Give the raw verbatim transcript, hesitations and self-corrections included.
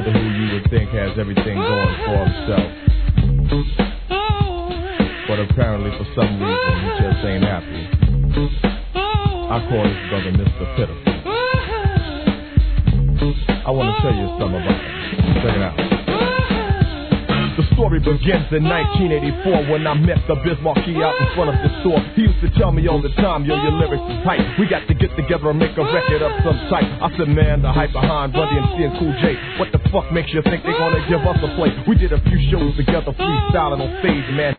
brother who you would think has everything going for himself. But apparently for some reason he just ain't happy. I call this brother Mister Pitiful. I want to tell you something about him. Check it out. The story begins in nineteen eighty-four when I met the Biz Markie out in front of the store. He used to tell me all the time, yo, your lyrics is hype. We got to get together and make a record of some type. I said, man, the hype behind Run D M C and Cool J. What the fuck makes you think they're gonna give us a play? We did a few shows together, freestyling on stage, man.